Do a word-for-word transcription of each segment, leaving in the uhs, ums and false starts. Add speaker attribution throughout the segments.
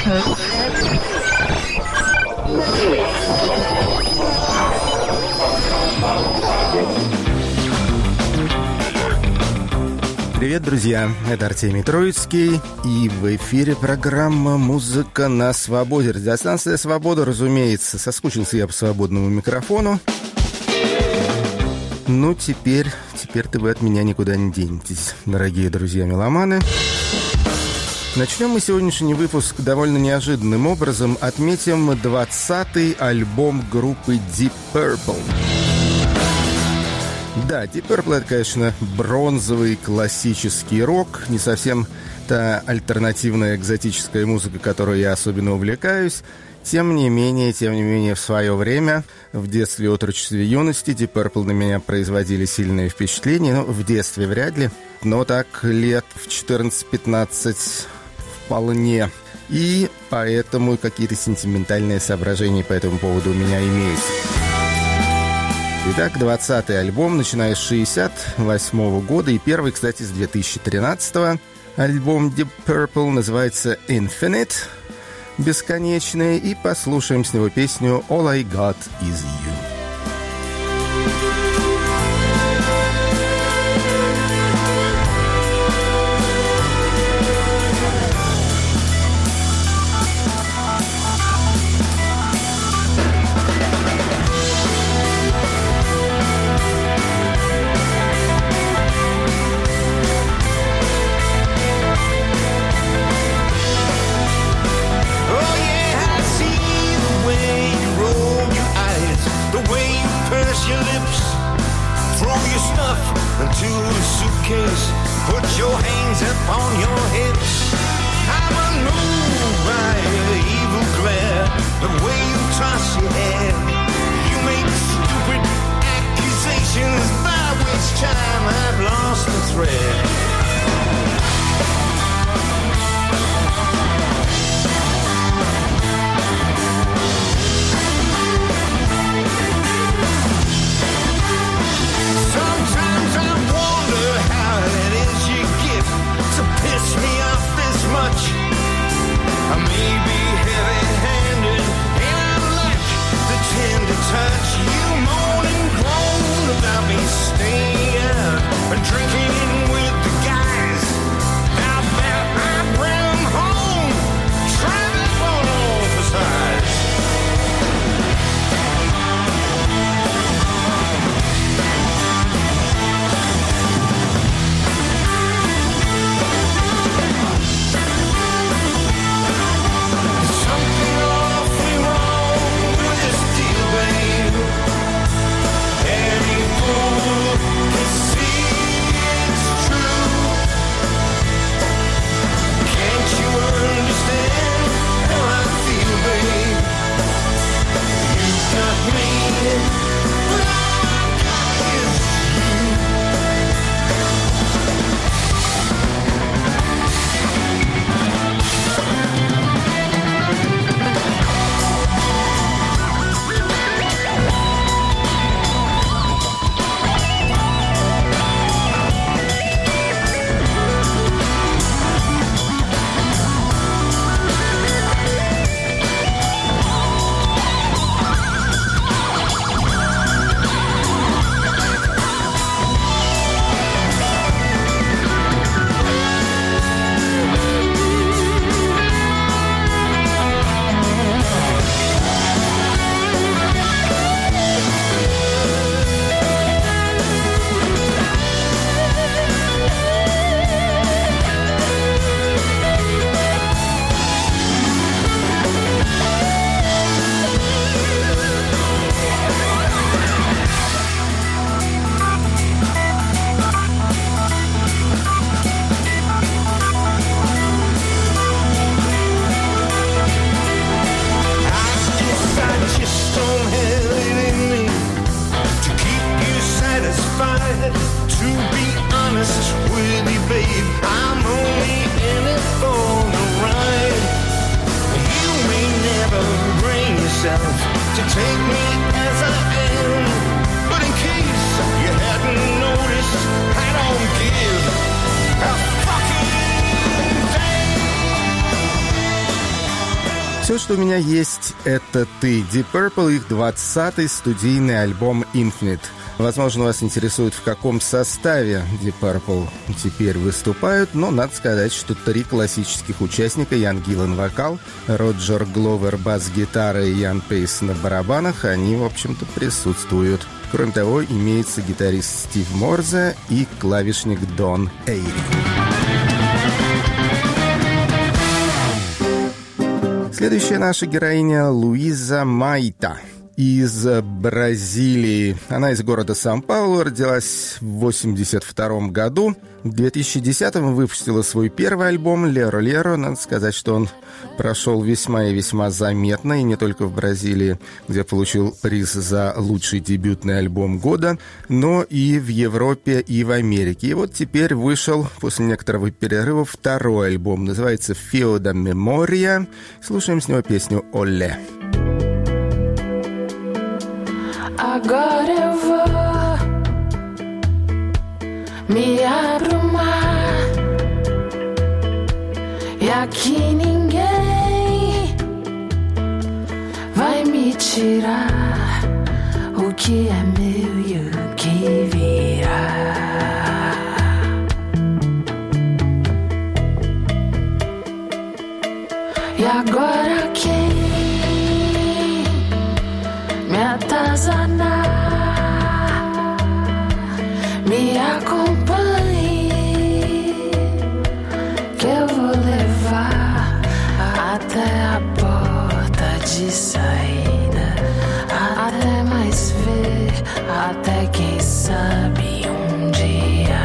Speaker 1: Привет, друзья! Это Артемий Троицкий, и в эфире программа «Музыка на свободе». Радиостанция «Свобода», разумеется. Соскучился я по свободному микрофону. Ну, теперь, теперь-то вы от меня никуда не денетесь, дорогие друзья-меломаны. Начнем мы сегодняшний выпуск довольно неожиданным образом. Отметим двадцатый альбом группы Deep Purple. Да, Deep Purple — это, конечно, бронзовый классический рок, не совсем та альтернативная экзотическая музыка, которой я особенно увлекаюсь. Тем не менее, тем не менее, в свое время, в детстве, отрочестве, юности, Deep Purple на меня производили сильное впечатление. Ну, в детстве вряд ли, но так лет в четырнадцать-пятнадцать вполне. И поэтому какие-то сентиментальные соображения по этому поводу у меня имеются. Итак, двадцатый альбом, начиная с шестьдесят восьмого года, и первый, кстати, с две тысячи тринадцатого. Альбом Deep Purple называется Infinite, бесконечный, и послушаем с него песню All I Got Is You.
Speaker 2: Into the suitcase, put your hands upon your hips. I'm unmoved by the evil glare, the way you toss your head. You make stupid accusations by which time I've lost the thread. Piss me off this much. I may be heavy-handed and I lack the tender touch. You moan and groan about me staying out and drinking with the guys.
Speaker 1: Все, что у меня есть, это ты. Deep Purple, их двадцатый студийный альбом Infinite. Возможно, вас интересует, в каком составе Deep Purple теперь выступают, но надо сказать, что три классических участника: Ян Гиллан вокал, Роджер Гловер бас-гитара и Ян Пейс на барабанах, они, в общем-то, присутствуют. Кроме того, имеется гитарист Стив Морзе и клавишник Дон Эйри. Следующая наша героиня Луиза Майта из Бразилии. Она из города Сан-Паулу, родилась в восемьдесят втором году. В две тысячи десятом выпустила свой первый альбом «Леро Леро». Надо сказать, что он прошел весьма и весьма заметно, и не только в Бразилии, где получил приз за лучший дебютный альбом года, но и в Европе, и в Америке. И вот теперь вышел после некоторого перерыва второй альбом. Называется «Fio da Memoria». Слушаем с него песню «Оле».
Speaker 3: Agora eu vou me abrumar e aqui ninguém vai me tirar o que é meu e o que virá. E agora quem me atazanar, me acompanhe, que eu vou levar até a porta de saída, até mais ver, até quem sabe um dia.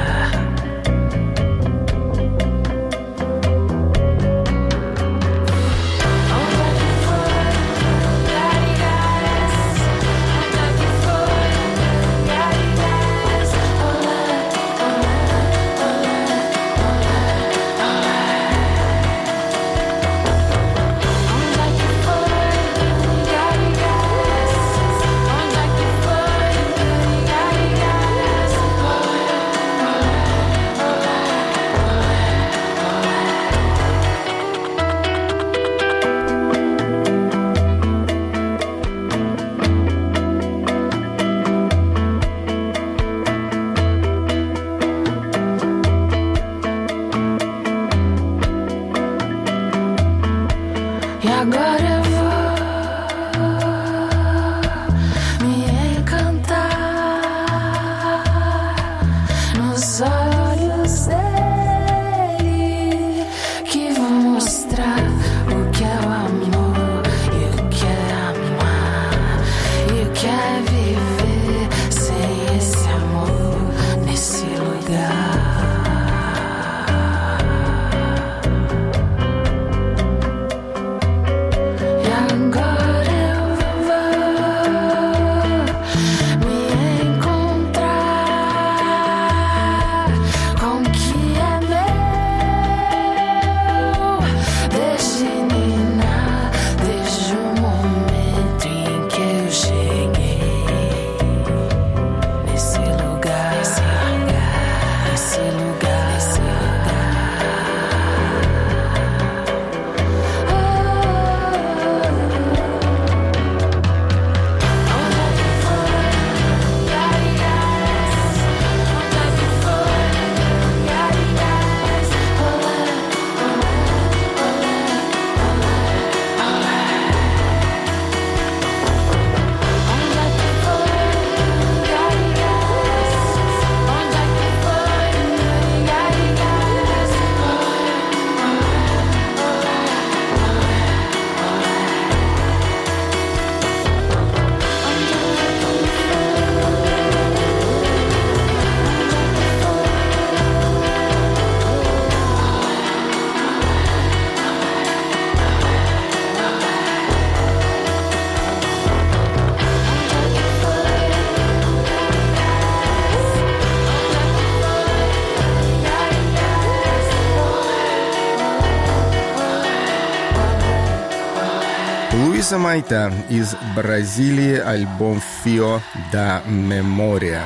Speaker 1: Луиза Майта из Бразилии, альбом «Fio da Memoria».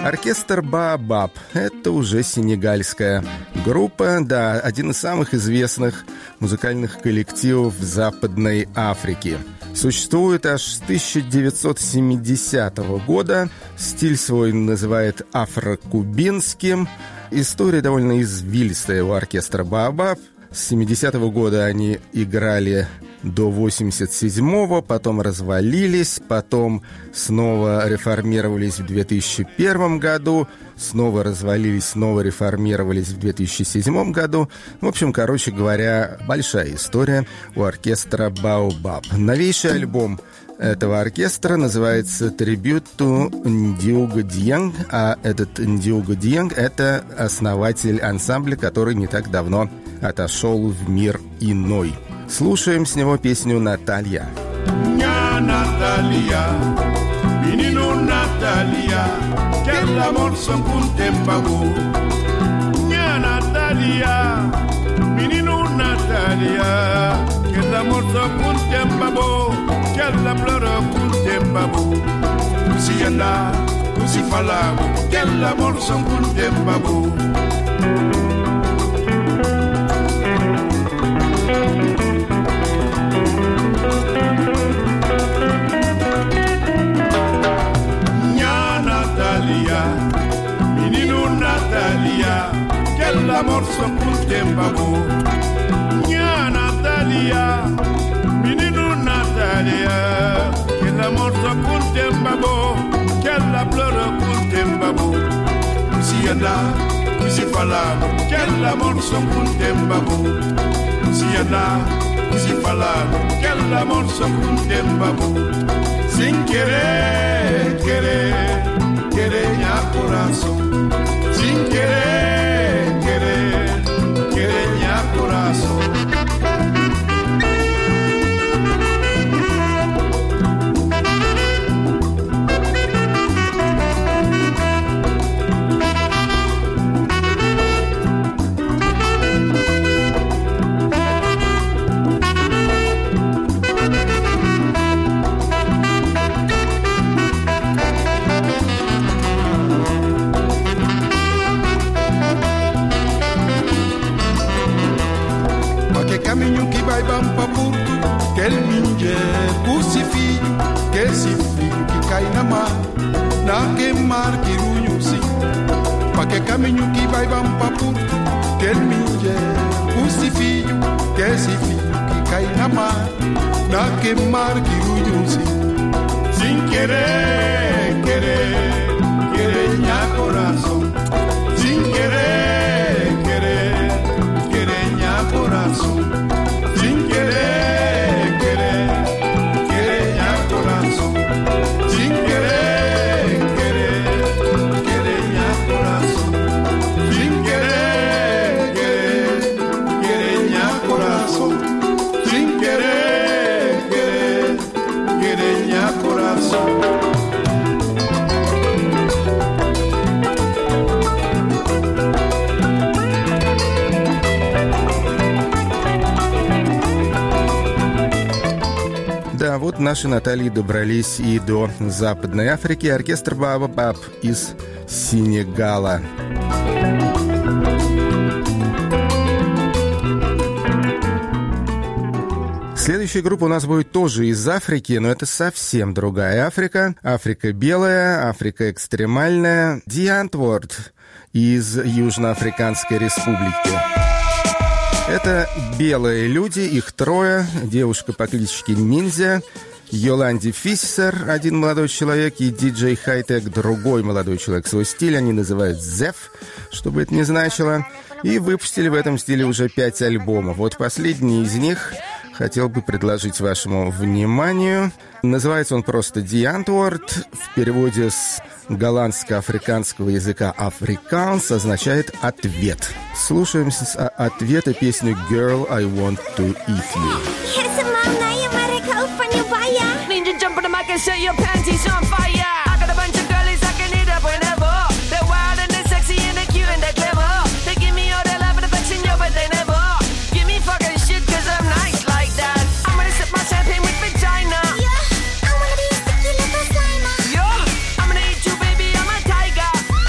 Speaker 1: Оркестр Баобаб – это уже сенегальская группа, да, один из самых известных музыкальных коллективов Западной Африки. Существует аж с тысяча девятьсот семидесятого года, стиль свой называет афрокубинским. История довольно извилистая у оркестра Баобаб. С семидесятого года они играли до восемьдесят седьмого, потом развалились, потом снова реформировались в две тысячи первом году, снова развалились, снова реформировались в две тысячи седьмом году. В общем, короче говоря, большая история у оркестра Баобаб. Новейший альбом этого оркестра называется «Tribute to Ndiogo Dieng», а этот Ndiogo Dieng – это основатель ансамбля, который не так давно отошел в мир иной. Слушаем с него песню «Наталья».
Speaker 4: Nya Natalia, menino Natalia, que el amor son contembago. Nya Natalia, menino Natalia, que el amor son contembago, que la flor contembago. Si anda, si fala, que el amor son contembago. Menino Natalia, que el amor son contembago. Nya Natalia, menino Natalia, que el amor son contembago, que la flor contembago. Si anda, si fala, que el amor son contembago. Si anda, si fala, que el amor son contembago. Sin querer, querer. Quereña corazón, sin querer, querer, quereña corazón. Caminho que vai bam pa porto, que el minje pusi filho, que esse filho que cai na mar, na que mar que runho sim. Pa que caminho que vai bam pa porto, que el minje pusi filho, que esse filho que cai na mar, na que mar que runho sim. Sin querer, querer, querer minha coração, sin querer, querer, querer minha coração. Sin querer, querer, querer ya corazón. Sin querer, querer, querer ya corazón. Sin querer, querer, querer ya corazón. Sin querer, querer, querer ya corazón.
Speaker 1: Да, вот наши Натальи добрались и до Западной Африки. Оркестр Баобаб из Сенегала. Следующая группа у нас будет тоже из Африки, но это совсем другая Африка. Африка белая, Африка экстремальная. The Antwoord из Южноафриканской республики. Это белые люди, их трое. Девушка по кличке Ниндзя, Йоланди Фиссер, один молодой человек, и диджей Хайтек, другой молодой человек. Свой стиль они называют «Зеф», что бы это ни значило. И выпустили в этом стиле уже пять альбомов. Вот последний из них хотел бы предложить вашему вниманию. Называется он просто «The Antwoord». В переводе с голландско-африканского языка «Afrikaans» означает «ответ». Слушаем с ответа песню «Girl, I Want to Eat You».
Speaker 5: Ninja jump on the mic and set your panties on fire. I got a bunch of girlies I can hit up whenever. They're wild and they're sexy and they're cute and they're clever. They give me all their love and affection, yo, but they never give me fucking shit cause I'm nice like that. I'm gonna sip my champagne with vagina. Yeah, I wanna be a sticky little slimer. Yo, I'm gonna eat you, baby, I'm a tiger.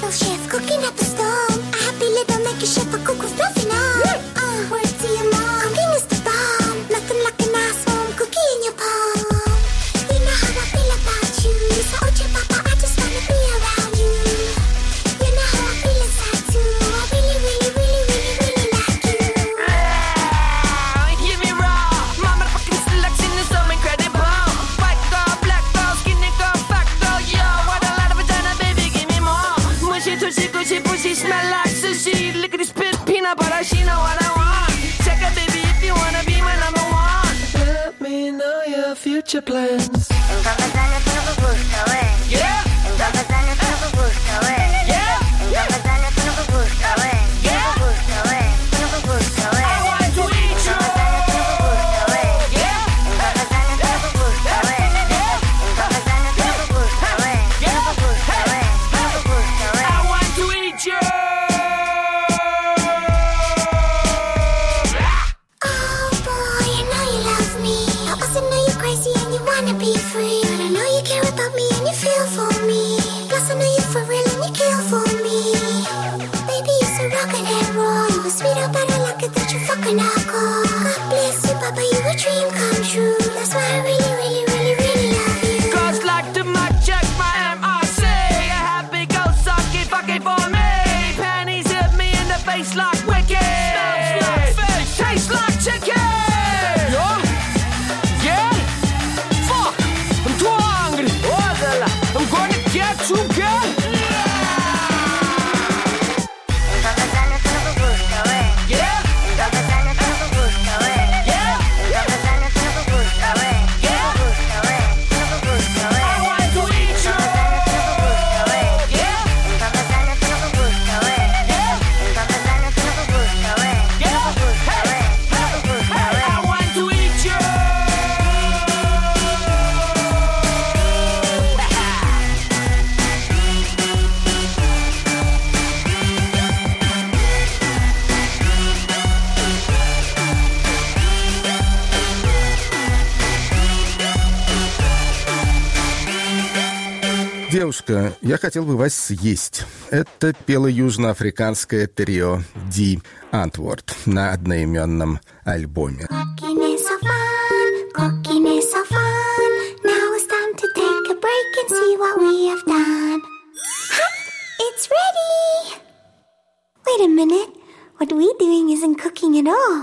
Speaker 6: little chef cooking up a storm. A happy little naked chef, a cook who's bluffing up. Uh, word to your mom, cooking is the bomb. Nothing like a nice warm cookie in your palm. You know how I feel about you. So, Oche Papa, I just wanna be around you. You know how I feel inside too. I really, really, really, really, really like you.
Speaker 5: Hear me raw, my motherfucking selection is so incredible. White girl, black girl, skinny girl, fat girl, yo. What a lot of vagina, baby, give me more. Mushy, tushy, gushy, pushy, smell like sushi. Lickety spit, peanut butter, she know what I want. Check it, baby, if you wanna be my number one. Let me know your future plans.
Speaker 6: Entonces dale, tú no me gusta, wey.
Speaker 5: Yeah,
Speaker 6: Entonces dale, tú no me gusta, wey.
Speaker 5: yeah,
Speaker 6: Entonces dale, tú no me gusta, wey. Tú no me gusta, wey. Tú no me gusta, wey.
Speaker 5: I want to eat you.
Speaker 6: Entonces dale, tú no me gusta, wey.
Speaker 5: Yeah,
Speaker 6: Entonces dale, tú no me gusta, wey. Entonces dale, tú no me gusta, wey. Tú no me gusta, wey. Tú no me gusta, wey.
Speaker 5: I want to eat you.
Speaker 6: Oh boy, I know you love me. I also know you're crazy and you wanna be free. But I know you care about me and you feel for me. Plus I know you for real and you kill for me. Baby, you're so rocket and raw. You were sweet up and I like it that you fucking alcohol. God bless you, Papa, you a dream come true. That's why I really, really, really, really love you.
Speaker 5: Girls like to my check my M R C. A happy go suck it, fuck it for me. Panties hit me in the face like wicked. Smells like fish, tastes like chicken. Yeah, yeah. Fuck, I'm too hungry. Oh, I'm gonna get you, girl.
Speaker 6: Entonces dale, tú no me gusta, wey.
Speaker 5: Yeah,
Speaker 6: Entonces dale, tú no me gusta, wey.
Speaker 5: yeah.
Speaker 6: Entonces dale, tú no me gusta, wey. Tú no me gusta, wey. Tú no me gusta, wey.
Speaker 5: I want to eat you.
Speaker 6: Entonces dale, tú no me gusta, wey.
Speaker 5: Yeah,
Speaker 6: Entonces dale, tú no me gusta, wey.
Speaker 5: yeah,
Speaker 6: Entonces dale, tú no me gusta, wey. Tú
Speaker 5: yeah.
Speaker 6: no me gusta, wey. Tú no me gusta, wey.
Speaker 5: I want to eat you.
Speaker 1: Девушка, я хотел бы вас съесть. Это пело южноафриканское трио Ди Antwoord на одноименном альбоме.
Speaker 6: Cooking is so fun, cooking is so fun. Now it's time to take a break and see what we have done. Ha! It's ready! Wait a minute. What we're doing isn't cooking at all.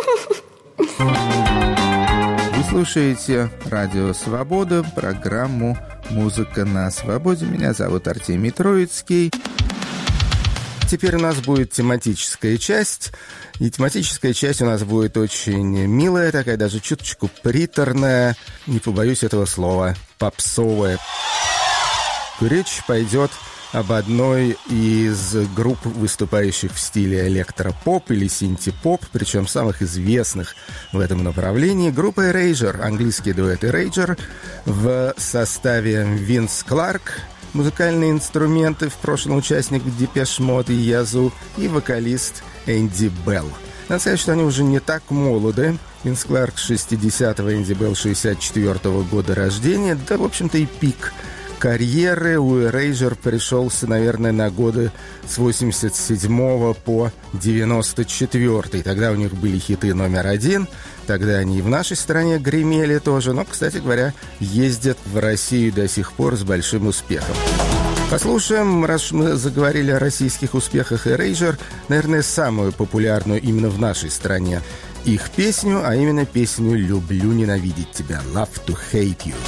Speaker 7: Вы слушаете Радио Свобода, программу «Музыка на свободе». Меня зовут Артемий Троицкий.
Speaker 1: Теперь у нас будет тематическая часть. И тематическая часть у нас будет очень милая, такая даже чуточку приторная, не побоюсь этого слова, попсовая. Речь пойдет об одной из групп, выступающих в стиле электропоп или синти-поп, причем самых известных в этом направлении. Группа Erasure, английский дуэт Erasure, в составе Винс Кларк, музыкальные инструменты, в прошлом участник Депеш Мод и Язу, и вокалист Энди Белл. Надо сказать, что они уже не так молоды. Винс Кларк шестидесятого, Энди Белл шестьдесят четвёртого года рождения. Да, в общем-то, и пик карьеры у Erasure пришелся, наверное, на годы с восемьдесят седьмого по девяносто четвёртый. Тогда у них были хиты номер один. Тогда они и в нашей стране гремели тоже. Но, кстати говоря, ездят в Россию до сих пор с большим успехом. Послушаем, раз мы заговорили о российских успехах Erasure, наверное, самую популярную именно в нашей стране их песню, а именно песню «Люблю ненавидеть тебя» «Love to hate you».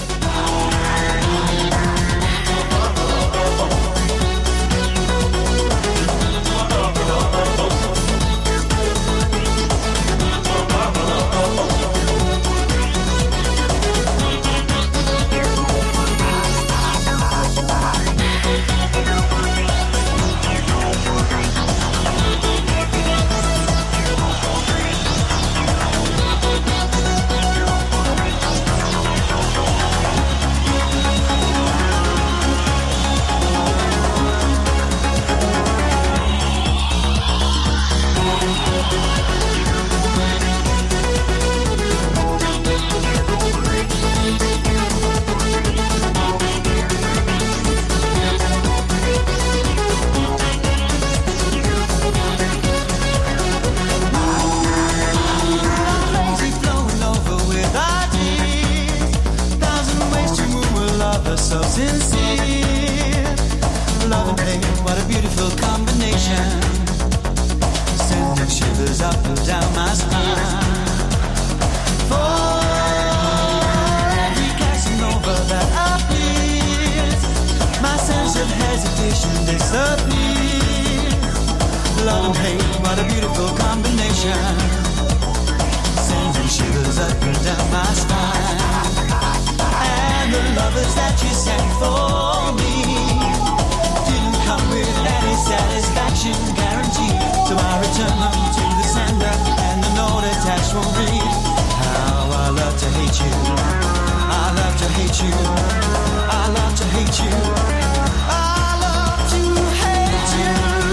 Speaker 8: combination, sending shivers up and down my spine. For every Casanova that appears, my sense of hesitation disappears. Love and hate, what a beautiful combination, sending shivers up and down my spine. And the lovers that you sent for me didn't come with any satisfaction guarantee, so I return them to the sender, and the note attached will read, how I love to hate you, I love to hate you, I love to hate you, I love to hate you.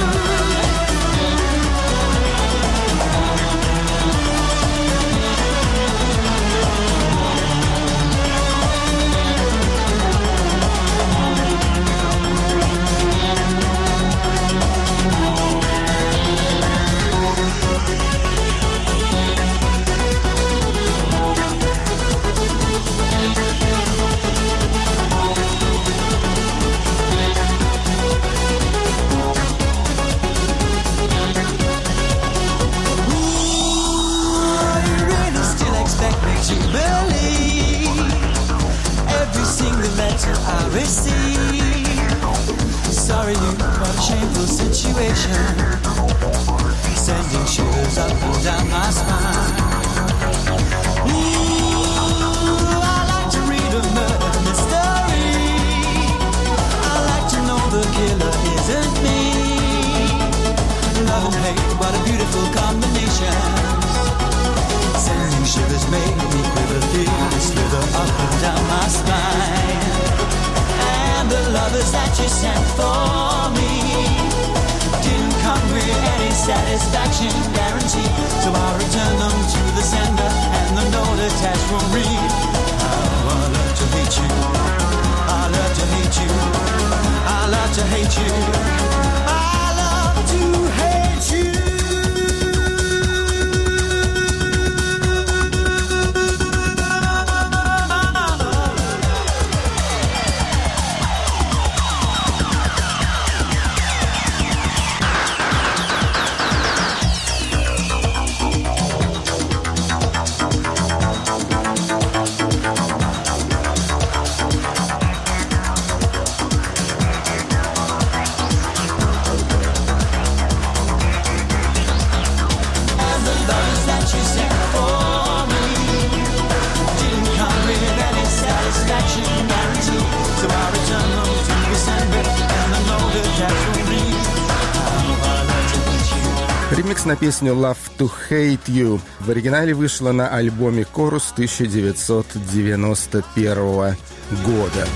Speaker 8: To believe every single letter I receive. Sorry, you, what a shameful situation, sending shivers up and down my spine. Ooh, I like to read a murder mystery. I like to know the killer isn't me. Love and hate, what a beautiful combination, sending shivers make me quiver, feel the slither up and down my spine. And the lovers that you sent for me didn't come with any satisfaction guarantee, so I return them to the sender, and the note attached will read, how I love to hate you, I love to hate you, I love to hate you, I love to hate you.
Speaker 1: Ремикс на песню «Love to Hate You» в оригинале вышла на альбоме «Chorus» тысяча девятьсот девяносто первого года.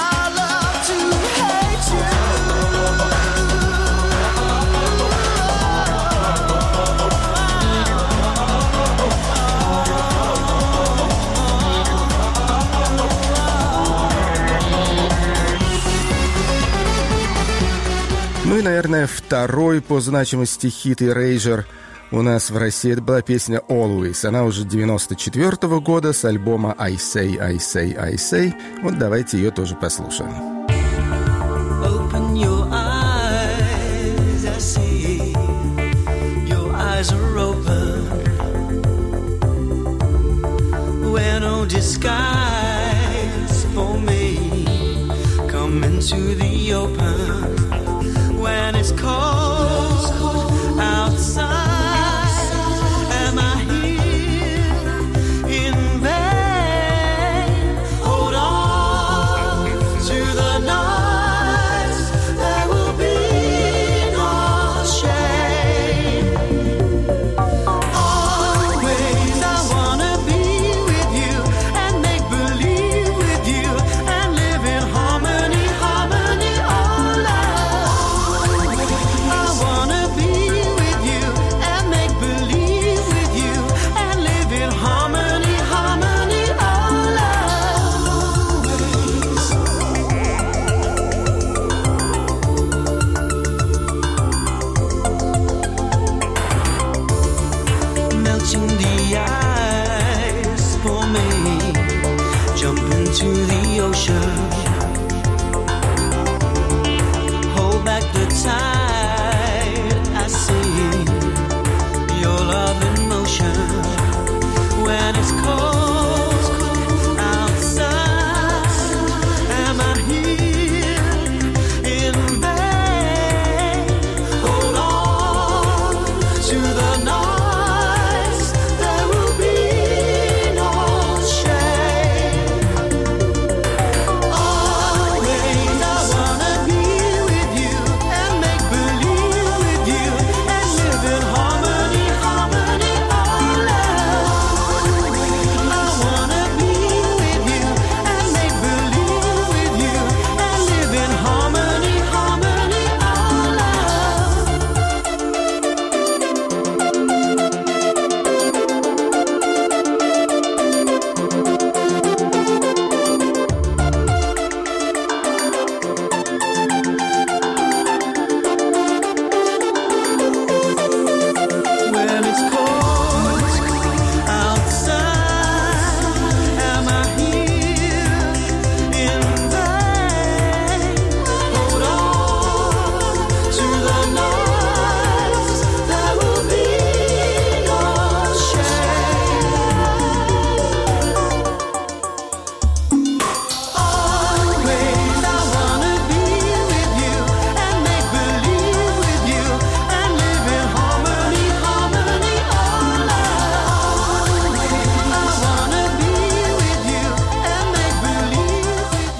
Speaker 1: Ну и, наверное, второй по значимости хит Erasure у нас в России. Это была песня «Always». Она уже девяносто четвёртого года с альбома «I Say, I Say, I Say». Вот давайте ее тоже послушаем.
Speaker 8: Open your eyes, I see. Your eyes are open. Wear no disguise for me. Come into the open. When it's cold outside, am I here in vain? Hold on to the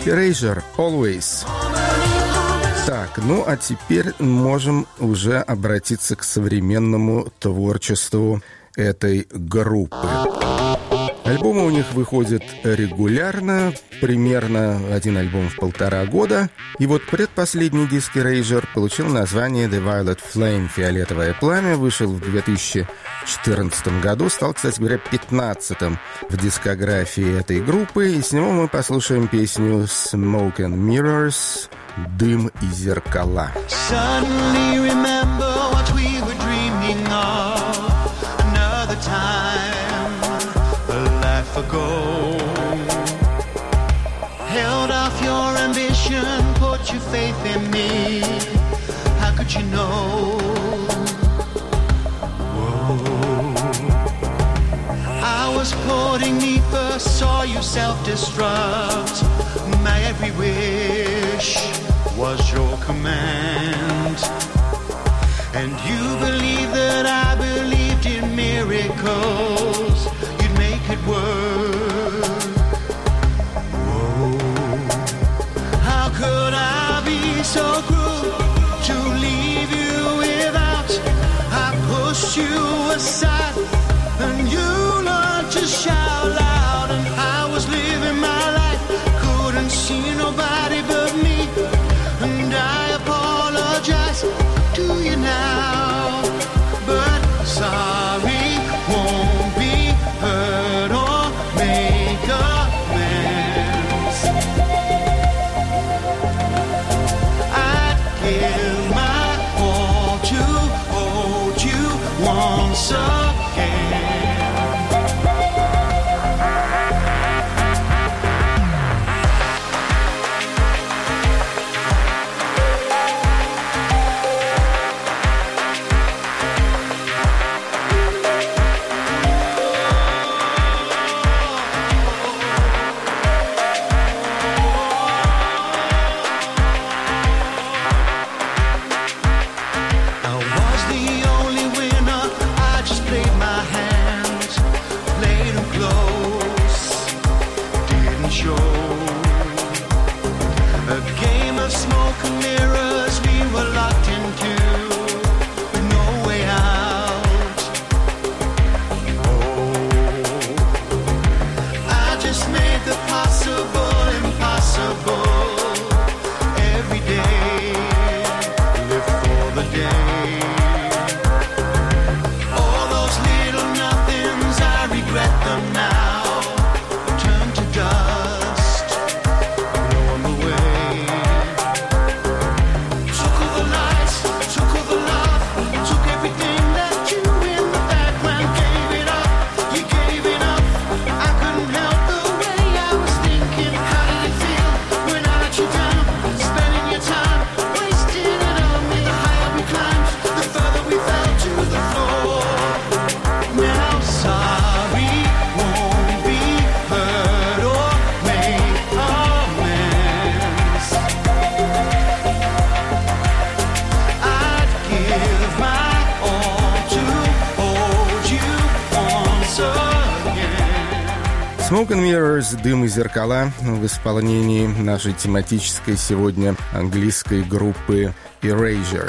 Speaker 1: Erasure, Always. Так, ну а теперь можем уже обратиться к современному творчеству этой группы. Альбомы у них выходят регулярно, примерно один альбом в полтора года. И вот предпоследний диск Erasure получил название The Violet Flame, «Фиолетовое пламя», вышел в две тысячи четырнадцатом году, стал, кстати говоря, пятнадцатым в дискографии этой группы. И с него мы послушаем песню Smoke and Mirrors, «Дым и зеркала».
Speaker 8: Suddenly remember what we were dreaming of, another time, a life ago. Held off your ambition, put your faith in me. How could you know? Whoa. I was putting me first, saw you self-destruct. My every wish was your command. And you believed that I believed in miracles. You'd make it work. Whoa. How could I be so cruel to leave you without? I pushed you aside and you learned to shout loud. And I was living my life, couldn't see nobody but me. And I apologize to you now, but sorry won't be heard or make amends. I'd give my all to hold you once again.
Speaker 1: Smoke and Mirrors, «Дым и зеркала» в исполнении нашей тематической сегодня английской группы Erasure.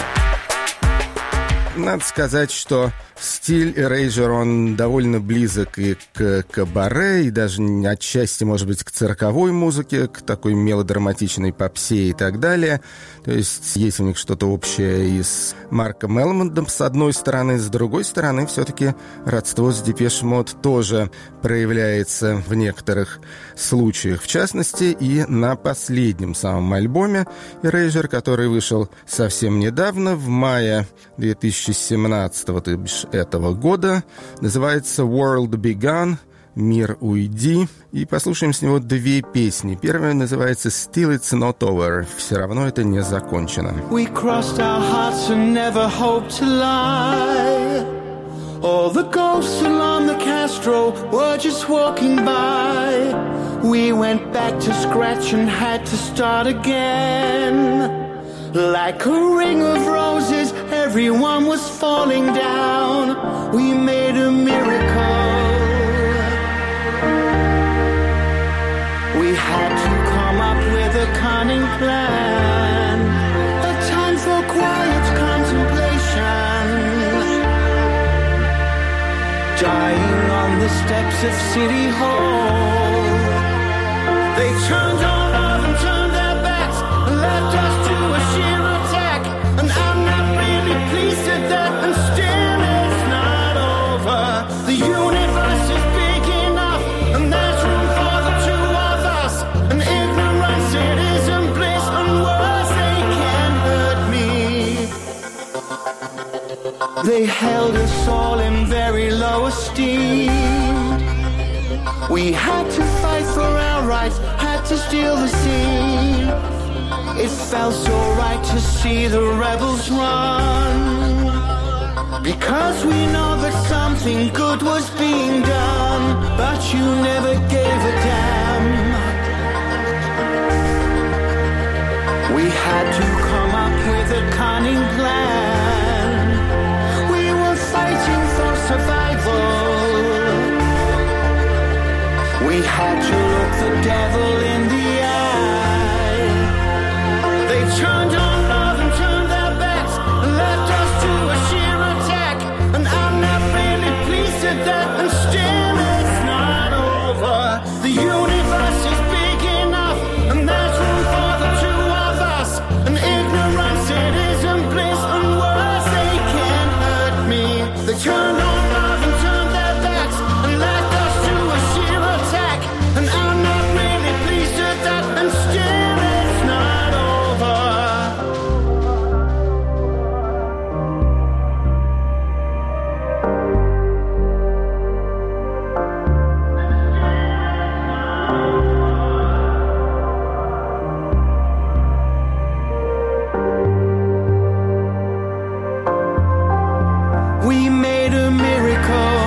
Speaker 1: Надо сказать, что стиль Erasure, он довольно близок и к кабаре, и даже отчасти, может быть, к цирковой музыке, к такой мелодраматичной попсе и так далее. То есть есть у них что-то общее и с Марком Элмондом, с одной стороны, с другой стороны, все-таки родство с Депеш Мод тоже проявляется в некоторых случаях. В частности, и на последнем самом альбоме Erasure, который вышел совсем недавно, в мае две тысячи семнадцатого, то бишь этого года, называется «World Begun», «Мир, уйди». И послушаем с него две песни. Первая называется «Still It's Not Over». Все равно это не закончено.
Speaker 8: We crossed our hearts and never hoped to lie. All the ghosts along the Castro were just walking by. We went back to scratch and had to start again. Like a ring of roses, everyone was falling down. We made a miracle. We had to come up with cunning plan, a time for quiet contemplation. Dying on the steps of City Hall, they turned on love and turned their backs and left us to a sheer attack. And I'm not really pleased at that, and still it's not over. The universe is big enough, and there's room for the two of us. And ignorance, it isn't bliss, and words, they can't hurt me. They held us all in very low esteem. We had to fight for our rights, had to steal the scene. It felt so right to see the rebels run, because we know that something good was being done. But you never gave a damn. We had to come up with a cunning plan. We were fighting for survival. We had to look the devil in the eye. They turned on love and turned their backs and left us to a sheer attack. And I'm not really pleased at that, and still it's not over. The universe is big enough, and there's room for the two of us. And ignorance, it isn't bliss, and words, they can't hurt me. They turned on love and turned their backs and left us to a sheer attack. And I'm not really pleased at that, and still it's not over. We made a miracle,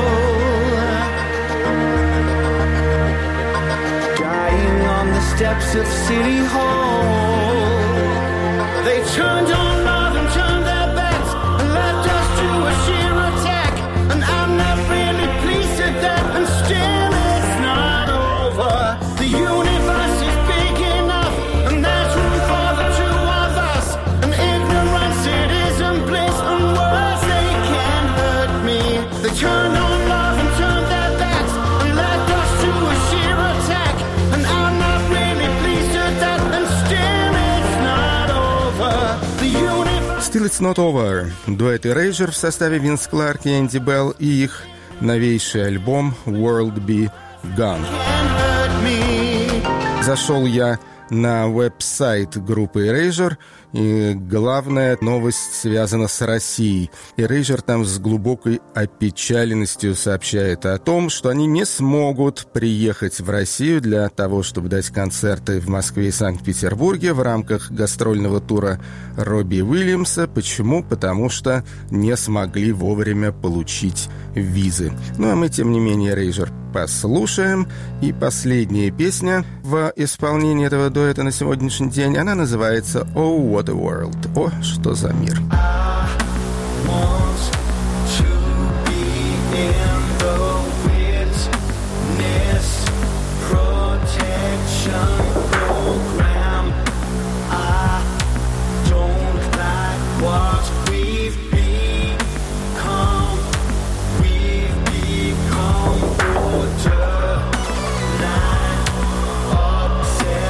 Speaker 8: dying on the steps of City Hall. They turned on love and turned their backs and left us to a sheer attack. And I'm not really pleased at that, and still it's not over. The universe is big enough, and there's room for the two of us. And ignorance, it isn't bliss, and words, they can't hurt me. They turned on love and turned their backs and left us to a sheer attack. And I'm not really pleased at that, and still it's not over. The universe...
Speaker 1: Still It's Not Over. Дуэт Erasure в составе Винс Кларк и Энди Белл и их новейший альбом World Be Gone. Зашел я на веб-сайт группы Erasure, и главная новость связана с Россией. Erasure там с глубокой опечаленностью сообщает о том, что они не смогут приехать в Россию для того, чтобы дать концерты в Москве и Санкт-Петербурге в рамках гастрольного тура Робби Уильямса. Почему? Потому что не смогли вовремя получить визы. Ну а мы, тем не менее, Erasure послушаем. И последняя песня в исполнении этого дуэта на сегодняшний день, она называется «Oh, what a world». О, что за мир.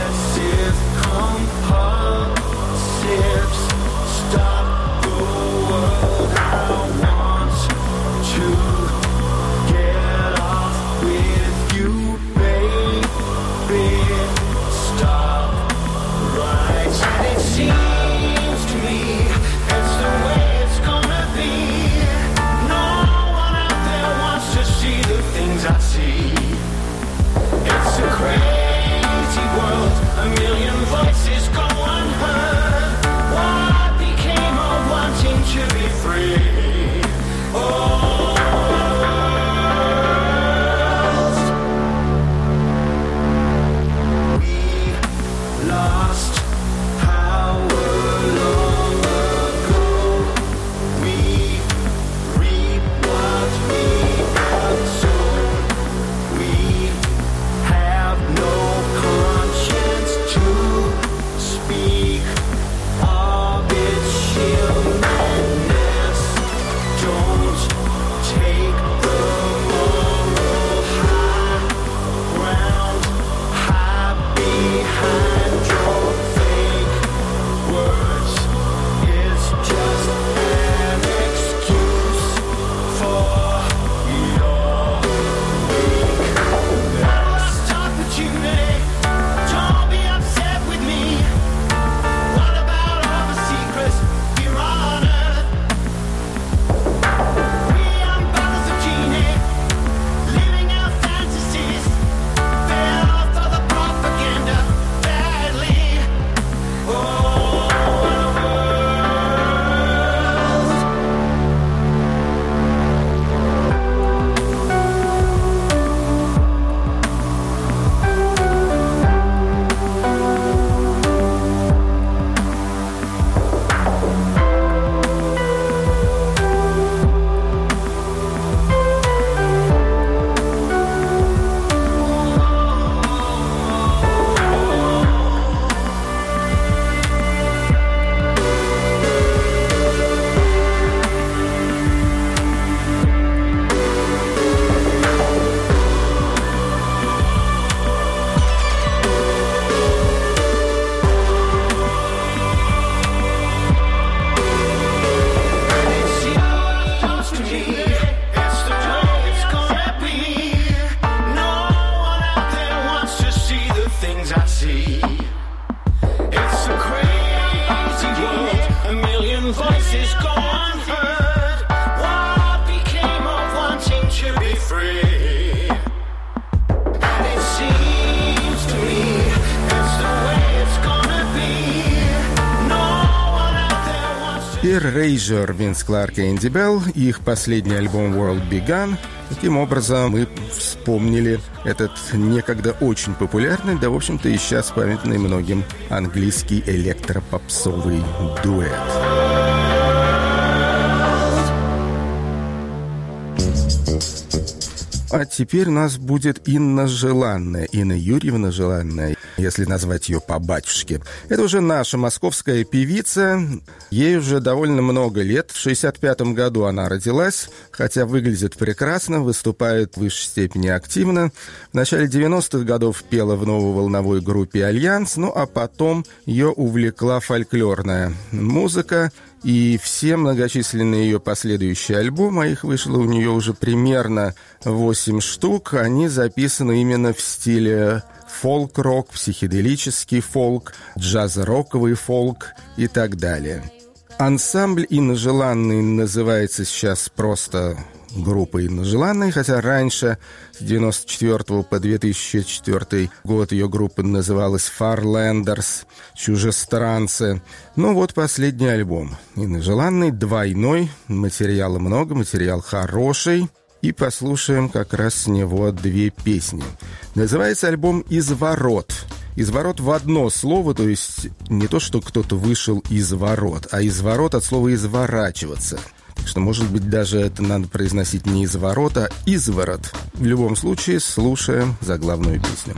Speaker 8: Stop the
Speaker 1: Erasure, Винс Кларк и Энди Белл, и их последний альбом World Begun. Таким образом, мы вспомнили этот некогда очень популярный, да, в общем-то, и сейчас памятный многим английский электропопсовый дуэт. А теперь у нас будет Инна Желанная, Инна Юрьевна Желанная, если назвать ее по батюшке. Это уже наша московская певица. Ей уже довольно много лет. В шестьдесят пятом году она родилась, хотя выглядит прекрасно, выступает в высшей степени активно. В начале девяностых годов пела в новой волновой группе «Альянс», ну а потом ее увлекла фольклорная музыка. И все многочисленные ее последующие альбомы, их вышло у нее уже примерно восемь штук, они записаны именно в стиле фолк-рок, психоделический фолк, джаз-роковый фолк и так далее. Ансамбль Инны Желанной называется сейчас просто группа Инны Желанной, хотя раньше, с девяносто четвёртого по две тысячи четвёртый год, ее группа называлась «Фарлендерс», «Чужестранцы». Ну вот последний альбом Инны Желанной, двойной, материала много, материал хороший. И послушаем как раз с него две песни. Называется альбом «Изворот». «Изворот» в одно слово, то есть не то, что кто-то вышел из ворот, а «изворот» от слова «изворачиваться». Так что, может быть, даже это надо произносить не «изворот», а «изворот». В любом случае, слушаем заглавную песню.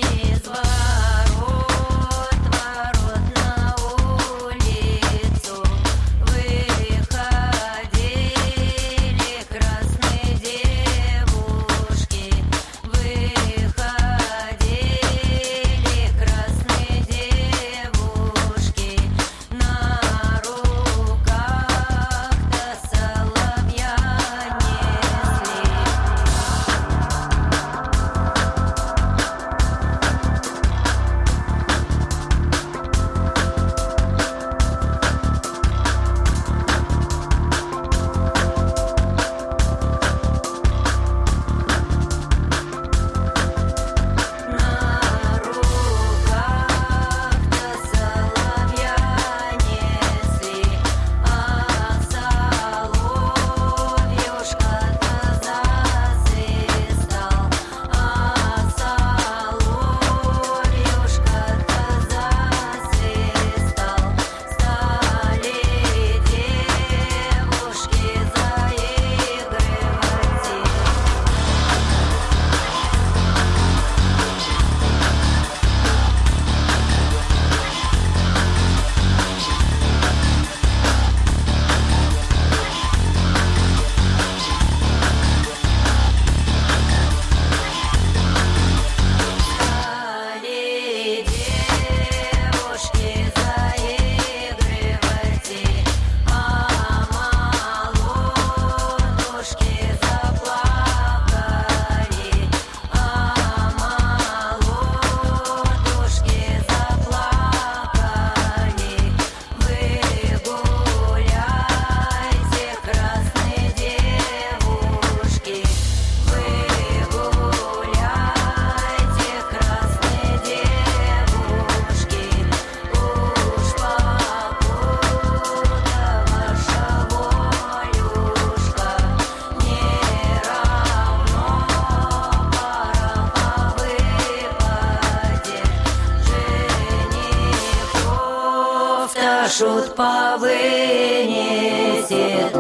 Speaker 9: шут повынесет.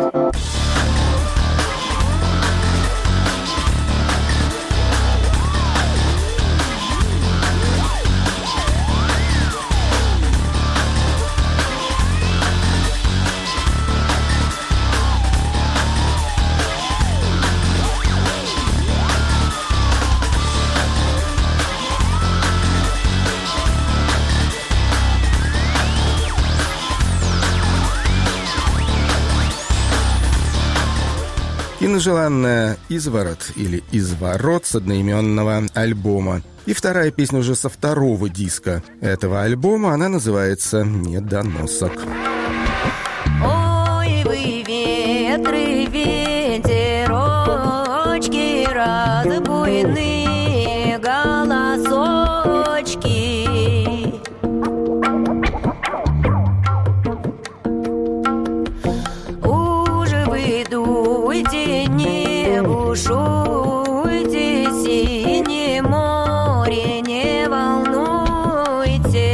Speaker 1: Инна Желанная «Изворот» или «Изворот» с одноименного альбома. И вторая песня уже со второго диска этого альбома, она называется «Недоносок».
Speaker 9: Ой, вы ветры, ветерочки, разбойные голосочки. бушуйте, не бушуйте, синее море не волнуйте.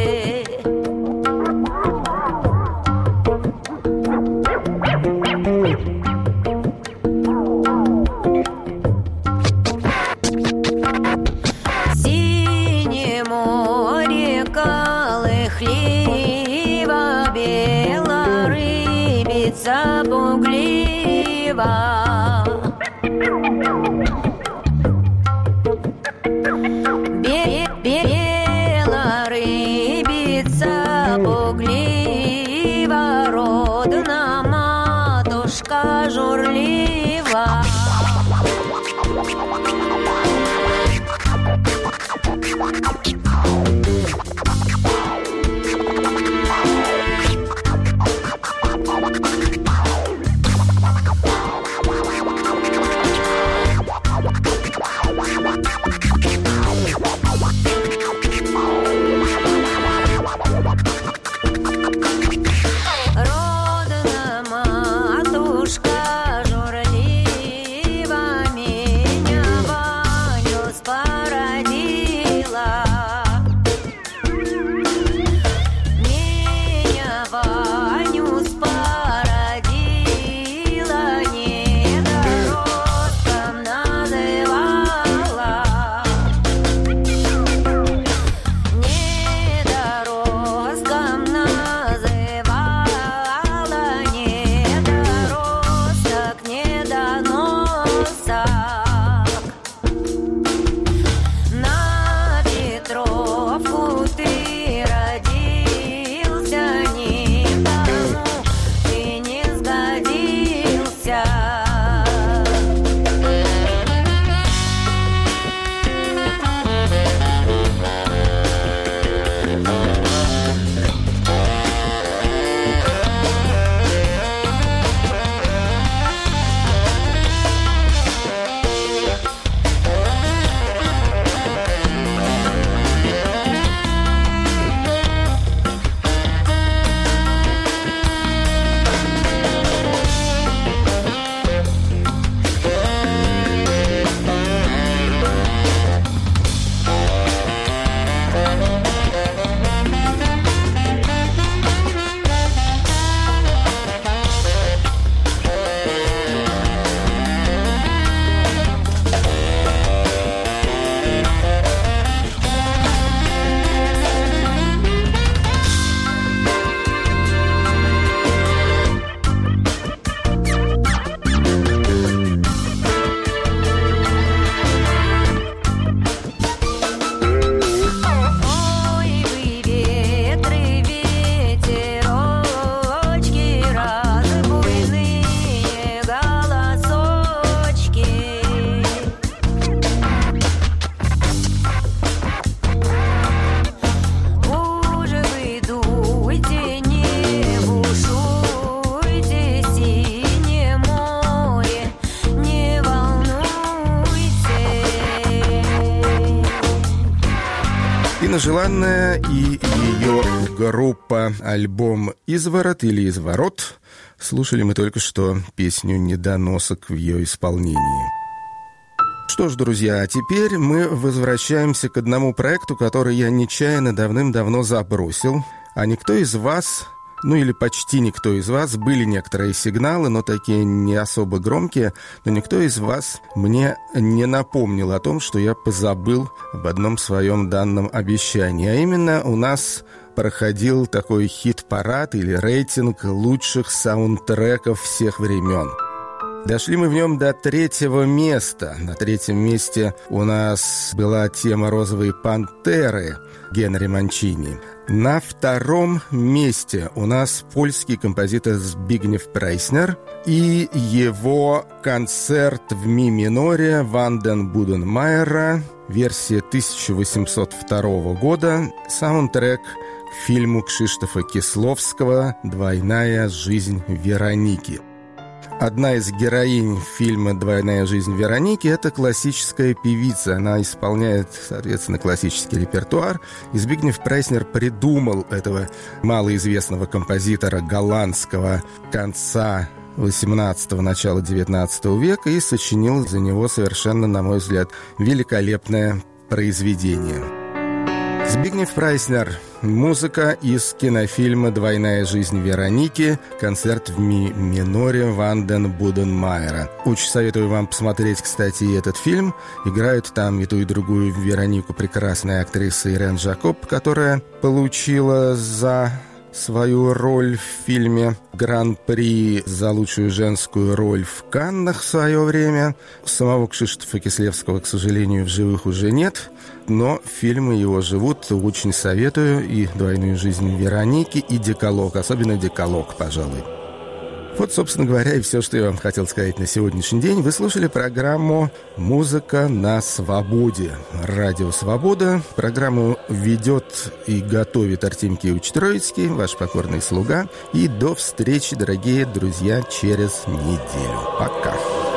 Speaker 9: Синее море колыхливо, белая рыбица пуглива. Белая рыбица пуглива, родна матушка журлива. Родна матушка журлива, меня Ваню спородила. Меня Ваню спородила, недоростком называла. Недоростком называла, недоросток, недоносок. На Петровку ты родился, никому ты не сгодился. Ой, вы ветры, ветерочки, разбойные голосочки. Боже, вы дуйте, не бушуйте, синее море не волнуйте.
Speaker 1: Инна Желанная и ее группа, альбом «Изворот» или «Изворот». Слушали мы только что песню «Недоносок» в ее исполнении. Что ж, друзья, а теперь мы возвращаемся к одному проекту, который я нечаянно давным-давно забросил. А никто из вас, ну или почти никто из вас, были некоторые сигналы, но такие не особо громкие, но никто из вас мне не напомнил о том, что я позабыл об одном своем данном обещании. А именно у нас проходил такой хит-парад или рейтинг лучших саундтреков всех времен. Дошли мы в нем до третьего места. На третьем месте у нас была тема «Розовой пантеры» Генри Манчини. На втором месте у нас польский композитор Збигнев Прейснер и его концерт в ми-миноре Ванден Буденмайера, версия тысяча восемьсот второго года, саундтрек к фильму Кшиштофа Кисловского «Двойная жизнь Вероники». Одна из героинь фильма «Двойная жизнь Вероники» — это классическая певица. Она исполняет, соответственно, классический репертуар. И Збигнев Прейснер придумал этого малоизвестного композитора голландского конца восемнадцатого, начала девятнадцатого века и сочинил за него совершенно, на мой взгляд, великолепное произведение. Збигнев Прайснер. Музыка из кинофильма «Двойная жизнь Вероники», концерт в ми миноре Ванден Буденмайера. Очень советую вам посмотреть, кстати, и этот фильм. Играют там и ту, и другую Веронику прекрасная актриса Ирен Жакоб, которая получила за свою роль в фильме Гран-при за лучшую женскую роль в Каннах в свое время. Самого Кшиштофа Кислевского, к сожалению, в живых уже нет, но фильмы его живут. Очень советую и «Двойную жизнь Вероники», и «Декалог», особенно «Декалог», пожалуй. Вот, собственно говоря, и все, что я вам хотел сказать на сегодняшний день. Вы слушали программу «Музыка на свободе». Радио «Свобода». Программу ведет и готовит Артем Киевич Троицкий, ваш покорный слуга. И до встречи, дорогие друзья, через неделю. Пока.